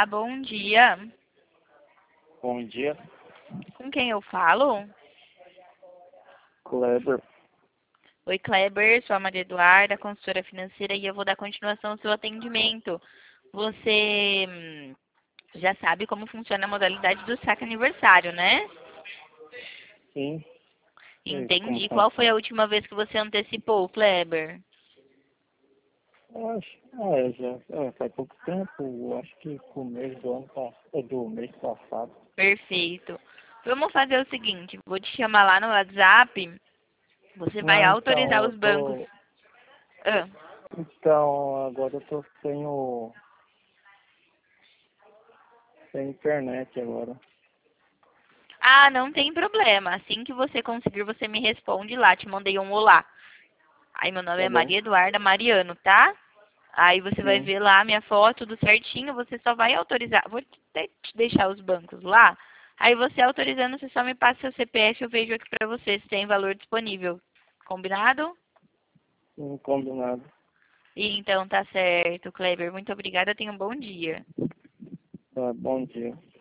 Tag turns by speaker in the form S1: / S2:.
S1: Olá, bom dia.
S2: Bom dia,
S1: Com quem eu falo?
S2: Kleber.
S1: Oi, Kleber, sou a Maria Eduarda, consultora financeira, e eu vou dar continuação ao seu atendimento. Você já sabe como funciona a modalidade do saque aniversário, né?
S2: Sim, e como
S1: Entendi. Qual foi a
S2: funciona?
S1: última vez que você antecipou, Kleber?
S2: Eu acho, faz pouco tempo, eu acho que o mês do ano do mês passado.
S1: Perfeito. Vamos fazer o seguinte, vou te chamar lá no WhatsApp, você vai
S2: Não,
S1: autorizar
S2: então,
S1: os bancos. Ah.
S2: agora eu tô sem internet agora.
S1: Ah, não tem problema. Assim que você conseguir, você me responde lá. Te mandei um olá. Aí, meu nome
S2: Tá
S1: é
S2: bom?
S1: Maria Eduarda Mariano, tá? Aí você vai
S2: Sim,
S1: ver lá a minha foto, tudo certinho. Você só vai autorizar. Vou te deixar os bancos lá. Aí você autorizando, você só me passa seu CPF, eu vejo aqui pra você se tem valor disponível. Combinado?
S2: sim, combinado.
S1: E então tá certo, Kleber. Muito obrigada. Tenha um bom dia.
S2: Tá, bom dia.